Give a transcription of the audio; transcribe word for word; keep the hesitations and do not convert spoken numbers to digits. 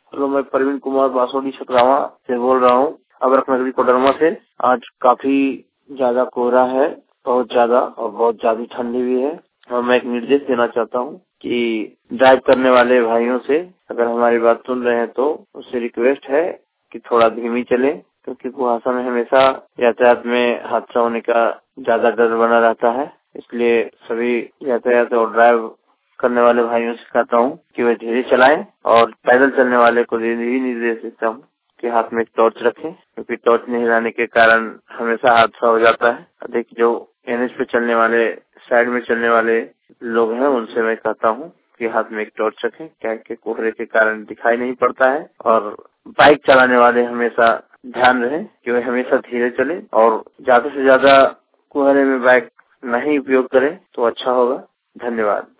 Hello, मैं प्रवीण कुमार बासोडी छतरावा से बोल रहा हूँ, अबरख नगरी कोडरमा से। आज काफी ज्यादा कोहरा है, बहुत ज्यादा, और बहुत ज्यादा ठंडी भी है। और मैं एक निर्देश देना चाहता हूँ कि ड्राइव करने वाले भाइयों से, अगर हमारी बात सुन रहे हैं तो उससे रिक्वेस्ट है कि थोड़ा धीमी चले, क्योंकि कुहासा में हमेशा यातायात में हादसा होने का ज्यादा डर बना रहता है। इसलिए सभी यातायात और ड्राइव करने वाले भाइयों से कहता हूँ कि वे धीरे चलाएं, और पैदल चलने वाले को यही निर्देश देता हूँ कि हाथ में एक टॉर्च रखें, क्योंकि टॉर्च नहीं रहने के कारण हमेशा हादसा हो जाता है। अधिक जो एनएच पे चलने वाले, साइड में चलने वाले लोग हैं, उनसे मैं कहता हूँ कि हाथ में एक टॉर्च रखें, क्या कि कोहरे के कारण दिखाई नहीं पड़ता है। और बाइक चलाने वाले हमेशा ध्यान रहे कि वे हमेशा धीरे चले, और ज्यादा से ज्यादा कोहरे में बाइक नहीं उपयोग करें तो अच्छा होगा। धन्यवाद।